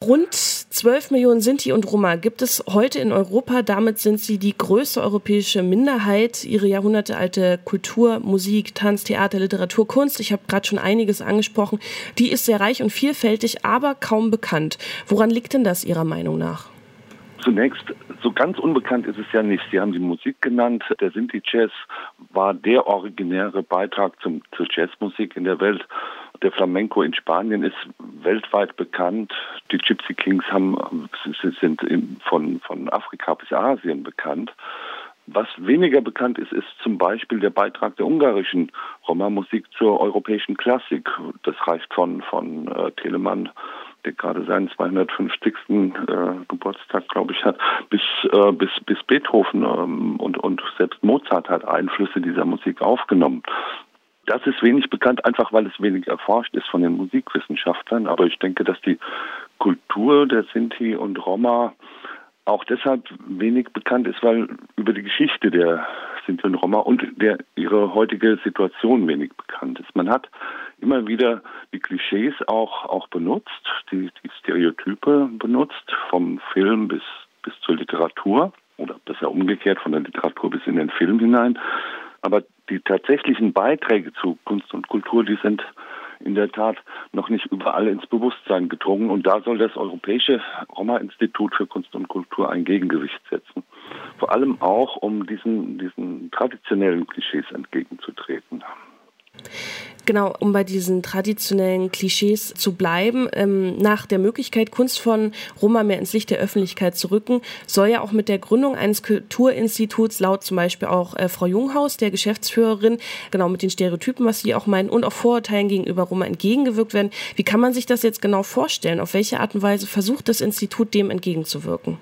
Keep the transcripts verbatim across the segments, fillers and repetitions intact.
rund zwölf Millionen Sinti und Roma gibt es heute in Europa. Damit sind sie die größte europäische Minderheit. Ihre jahrhundertealte Kultur, Musik, Tanz, Theater, Literatur, Kunst, ich habe gerade schon einiges angesprochen, die ist sehr reich und vielfältig, aber kaum bekannt. Woran liegt denn das Ihrer Meinung nach? Zunächst, so ganz unbekannt ist es ja nicht. Sie haben die Musik genannt. Der Sinti-Jazz war der originäre Beitrag zum, zur Jazzmusik in der Welt. Der Flamenco in Spanien ist weltweit bekannt. Die Gypsy Kings haben, sind von, von Afrika bis Asien bekannt. Was weniger bekannt ist, ist zum Beispiel der Beitrag der ungarischen Roma-Musik zur europäischen Klassik. Das reicht von, von äh, Telemann, der gerade seinen zweihundertfünfzigsten Äh, Geburtstag, glaube ich, hat, bis, äh, bis, bis Beethoven ähm, und, und selbst Mozart hat Einflüsse dieser Musik aufgenommen. Das ist wenig bekannt, einfach weil es wenig erforscht ist von den Musikwissenschaftlern. Aber ich denke, dass die Kultur der Sinti und Roma auch deshalb wenig bekannt ist, weil über die Geschichte der Sinti und Roma und der, ihre heutige Situation wenig bekannt ist. Man hat immer wieder die Klischees auch, auch benutzt, die, die Stereotype benutzt, vom Film bis, bis zur Literatur oder besser umgekehrt von der Literatur bis in den Film hinein. Aber die tatsächlichen Beiträge zu Kunst und Kultur, die sind in der Tat noch nicht überall ins Bewusstsein gedrungen. Und da soll das Europäische Roma-Institut für Kunst und Kultur ein Gegengewicht setzen. Vor allem auch, um diesen, diesen traditionellen Klischees entgegenzutreten. Genau, um bei diesen traditionellen Klischees zu bleiben, ähm, nach der Möglichkeit, Kunst von Roma mehr ins Licht der Öffentlichkeit zu rücken, soll ja auch mit der Gründung eines Kulturinstituts, laut zum Beispiel auch äh, Frau Junghaus, der Geschäftsführerin, genau mit den Stereotypen, was Sie auch meinen, und auch Vorurteilen gegenüber Roma entgegengewirkt werden. Wie kann man sich das jetzt genau vorstellen? Auf welche Art und Weise versucht das Institut, dem entgegenzuwirken?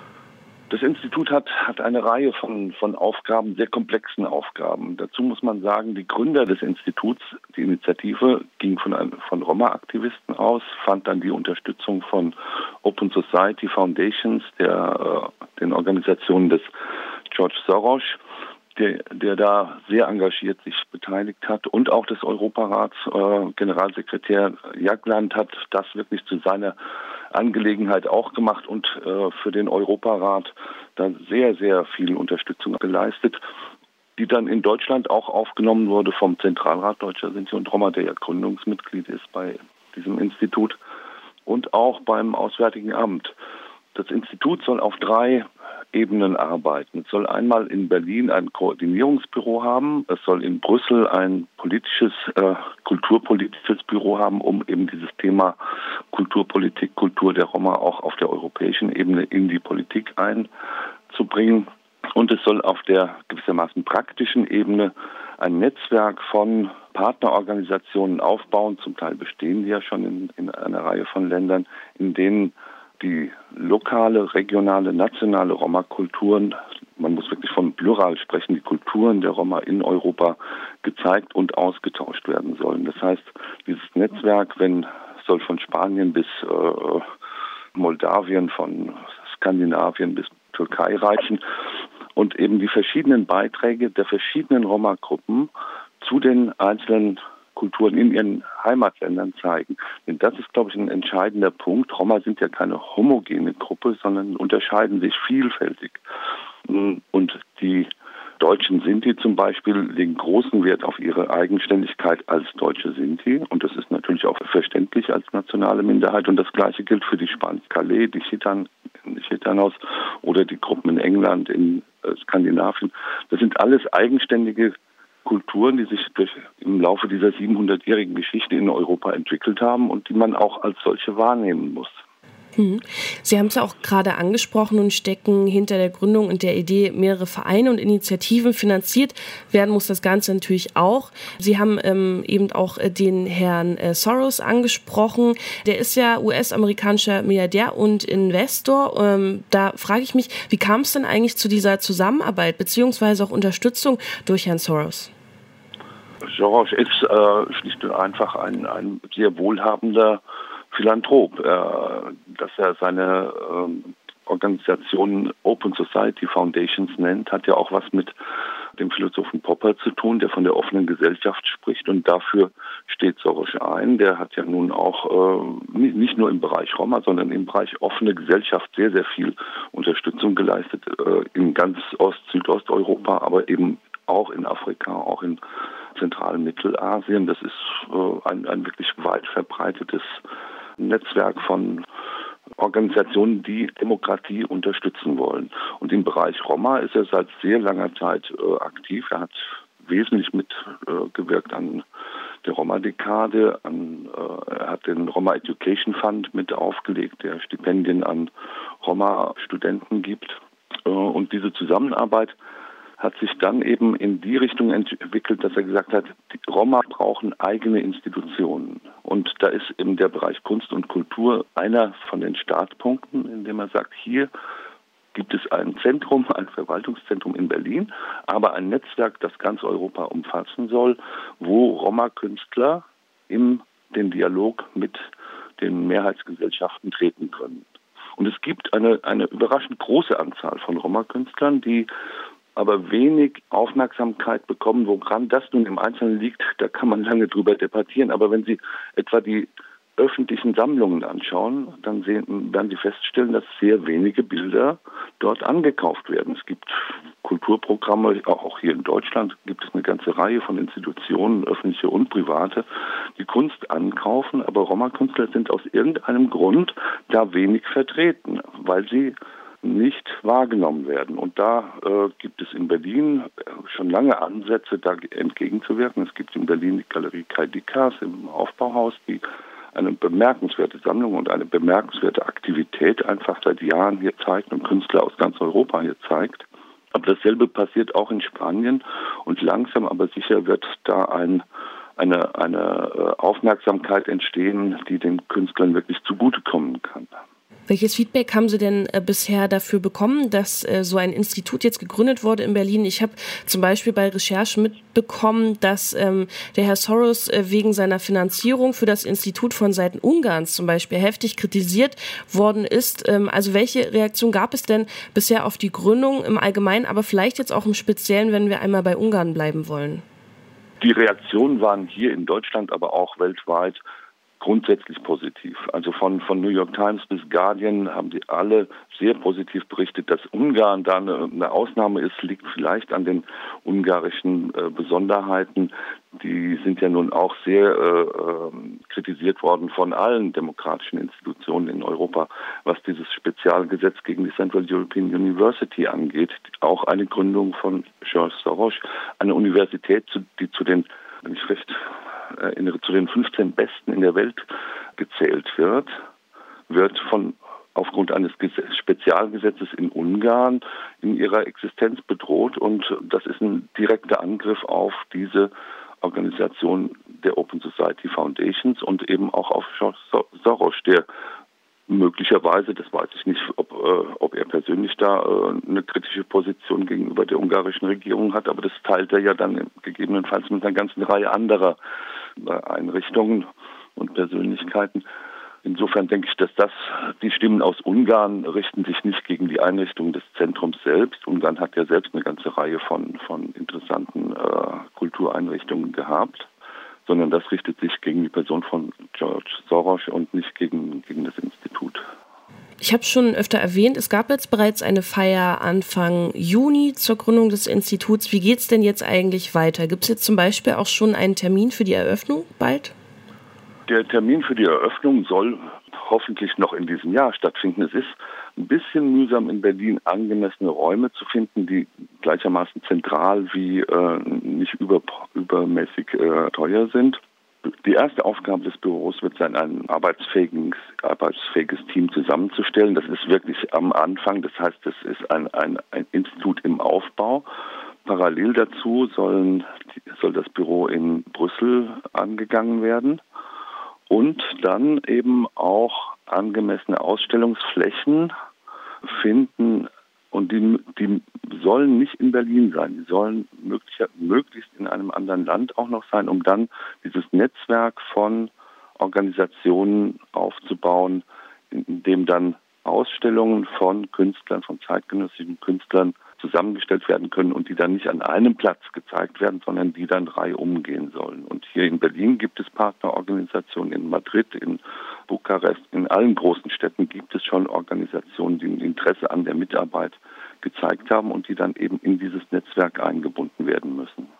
Das Institut hat, hat eine Reihe von, von Aufgaben, sehr komplexen Aufgaben. Dazu muss man sagen, die Gründer des Instituts, die Initiative ging von, von Roma-Aktivisten aus, fand dann die Unterstützung von Open Society Foundations, der, äh, den Organisationen des George Soros, der, der da sehr engagiert sich beteiligt hat, und auch des Europarats. Äh, Generalsekretär Jagland hat das wirklich zu seiner Angelegenheit auch gemacht und äh, für den Europarat dann sehr, sehr viel Unterstützung geleistet, die dann in Deutschland auch aufgenommen wurde vom Zentralrat Deutscher Sinti und Roma, der ja Gründungsmitglied ist bei diesem Institut, und auch beim Auswärtigen Amt. Das Institut soll auf drei Ebenen arbeiten. Es soll einmal in Berlin ein Koordinierungsbüro haben. Es soll in Brüssel ein politisches, äh, kulturpolitisches Büro haben, um eben dieses Thema Kulturpolitik, Kultur der Roma auch auf der europäischen Ebene in die Politik einzubringen. Und es soll auf der gewissermaßen praktischen Ebene ein Netzwerk von Partnerorganisationen aufbauen. Zum Teil bestehen die ja schon in, in einer Reihe von Ländern, in denen die lokale, regionale, nationale Roma-Kulturen, man muss wirklich von Plural sprechen, die Kulturen der Roma in Europa gezeigt und ausgetauscht werden sollen. Das heißt, dieses Netzwerk, wenn soll von Spanien bis äh, Moldawien, von Skandinavien bis Türkei reichen, und eben die verschiedenen Beiträge der verschiedenen Roma-Gruppen zu den einzelnen Kulturen in ihren Heimatländern zeigen. Denn das ist, glaube ich, ein entscheidender Punkt. Roma sind ja keine homogene Gruppe, sondern unterscheiden sich vielfältig. Und die deutschen Sinti zum Beispiel legen großen Wert auf ihre Eigenständigkeit als deutsche Sinti. Und das ist natürlich auch verständlich als nationale Minderheit. Und das Gleiche gilt für die Spanisch-Calais, die Chitan, die Chitanos oder die Gruppen in England, in äh, Skandinavien. Das sind alles eigenständige Kulturen, die sich durch, im Laufe dieser siebenhundertjährigen Geschichte in Europa entwickelt haben und die man auch als solche wahrnehmen muss. Sie haben es ja auch gerade angesprochen und stecken hinter der Gründung und der Idee mehrere Vereine und Initiativen. Finanziert werden muss das Ganze natürlich auch. Sie haben ähm, eben auch äh, den Herrn äh, Soros angesprochen. Der ist ja U S-amerikanischer Milliardär und Investor. Ähm, da frage ich mich, wie kam es denn eigentlich zu dieser Zusammenarbeit beziehungsweise auch Unterstützung durch Herrn Soros? Soros ist äh, schlicht und einfach ein, ein sehr wohlhabender Philanthrop, äh, dass er seine äh, Organisation Open Society Foundations nennt, hat ja auch was mit dem Philosophen Popper zu tun, der von der offenen Gesellschaft spricht, und dafür steht Soros ein. Der hat ja nun auch äh, nicht nur im Bereich Roma, sondern im Bereich offene Gesellschaft sehr, sehr viel Unterstützung geleistet, äh, in ganz Ost-, Südosteuropa, aber eben auch in Afrika, auch in Zentral- Mittelasien. Das ist äh, ein, ein wirklich weit verbreitetes Netzwerk von Organisationen, die Demokratie unterstützen wollen. Und im Bereich Roma ist er seit sehr langer Zeit äh, aktiv. Er hat wesentlich mitgewirkt äh, an der Roma-Dekade. An, äh, er hat den Roma Education Fund mit aufgelegt, der Stipendien an Roma-Studenten gibt. Äh, und diese Zusammenarbeit hat sich dann eben in die Richtung entwickelt, dass er gesagt hat, die Roma brauchen eigene Institutionen. Und da ist eben der Bereich Kunst und Kultur einer von den Startpunkten, in dem er sagt, hier gibt es ein Zentrum, ein Verwaltungszentrum in Berlin, aber ein Netzwerk, das ganz Europa umfassen soll, wo Roma-Künstler in den Dialog mit den Mehrheitsgesellschaften treten können. Und es gibt eine, eine überraschend große Anzahl von Roma-Künstlern, die aber wenig Aufmerksamkeit bekommen. Woran das nun im Einzelnen liegt, da kann man lange drüber debattieren. Aber wenn Sie etwa die öffentlichen Sammlungen anschauen, dann sehen, werden Sie feststellen, dass sehr wenige Bilder dort angekauft werden. Es gibt Kulturprogramme, auch hier in Deutschland gibt es eine ganze Reihe von Institutionen, öffentliche und private, die Kunst ankaufen, aber Roma-Künstler sind aus irgendeinem Grund da wenig vertreten, weil sie nicht wahrgenommen werden. Und da äh, gibt es in Berlin schon lange Ansätze, da entgegenzuwirken. Es gibt in Berlin die Galerie Kai Dikas im Aufbauhaus, die eine bemerkenswerte Sammlung und eine bemerkenswerte Aktivität einfach seit Jahren hier zeigt und Künstler aus ganz Europa hier zeigt. Aber dasselbe passiert auch in Spanien, und langsam aber sicher wird da ein, eine, eine Aufmerksamkeit entstehen, die den Künstlern wirklich zugutekommen kann. Welches Feedback haben Sie denn äh, bisher dafür bekommen, dass äh, so ein Institut jetzt gegründet wurde in Berlin? Ich habe zum Beispiel bei Recherchen mitbekommen, dass ähm, der Herr Soros äh, wegen seiner Finanzierung für das Institut von Seiten Ungarns zum Beispiel heftig kritisiert worden ist. Ähm, also welche Reaktion gab es denn bisher auf die Gründung im Allgemeinen, aber vielleicht jetzt auch im Speziellen, wenn wir einmal bei Ungarn bleiben wollen? Die Reaktionen waren hier in Deutschland, aber auch weltweit grundsätzlich positiv. Also von, von New York Times bis Guardian haben sie alle sehr positiv berichtet. Dass Ungarn da eine, eine Ausnahme ist, liegt vielleicht an den ungarischen äh, Besonderheiten. Die sind ja nun auch sehr äh, kritisiert worden von allen demokratischen Institutionen in Europa, was dieses Spezialgesetz gegen die Central European University angeht. Auch eine Gründung von George Soros, eine Universität, die zu den, wenn ich recht erinnere, zu den fünfzehn Besten in der Welt gezählt wird, wird von aufgrund eines Spezialgesetzes in Ungarn in ihrer Existenz bedroht, und das ist ein direkter Angriff auf diese Organisation der Open Society Foundations und eben auch auf George Soros, der möglicherweise, das weiß ich nicht, ob, äh, ob er persönlich da äh, eine kritische Position gegenüber der ungarischen Regierung hat, aber das teilt er ja dann gegebenenfalls mit einer ganzen Reihe anderer äh, Einrichtungen und Persönlichkeiten. Insofern denke ich, dass das, die Stimmen aus Ungarn richten sich nicht gegen die Einrichtung des Zentrums selbst. Ungarn hat ja selbst eine ganze Reihe von, von interessanten äh, Kultureinrichtungen gehabt, sondern das richtet sich gegen die Person von George Soros und nicht gegen, gegen das Institut. Ich habe schon öfter erwähnt, es gab jetzt bereits eine Feier Anfang Juni zur Gründung des Instituts. Wie geht es denn jetzt eigentlich weiter? Gibt es jetzt zum Beispiel auch schon einen Termin für die Eröffnung bald? Der Termin für die Eröffnung soll hoffentlich noch in diesem Jahr stattfinden. Es ist ein bisschen mühsam, in Berlin angemessene Räume zu finden, die gleichermaßen zentral wie äh, nicht über, übermäßig äh, teuer sind. Die erste Aufgabe des Büros wird sein, ein arbeitsfähiges, arbeitsfähiges Team zusammenzustellen. Das ist wirklich am Anfang. Das heißt, es ist ein, ein, ein Institut im Aufbau. Parallel dazu sollen, soll das Büro in Brüssel angegangen werden. Und dann eben auch angemessene Ausstellungsflächen finden. Und die, die sollen nicht in Berlin sein. Die sollen möglich, möglichst in einem anderen Land auch noch sein, um dann dieses Netzwerk von Organisationen aufzubauen, in dem dann Ausstellungen von Künstlern, von zeitgenössischen Künstlern zusammengestellt werden können und die dann nicht an einem Platz gezeigt werden, sondern die dann reihum gehen sollen. Und hier in Berlin gibt es Partnerorganisationen, in Madrid, in Bukarest, in allen großen Städten gibt es schon Organisationen, die ein Interesse an der Mitarbeit gezeigt haben und die dann eben in dieses Netzwerk eingebunden werden müssen.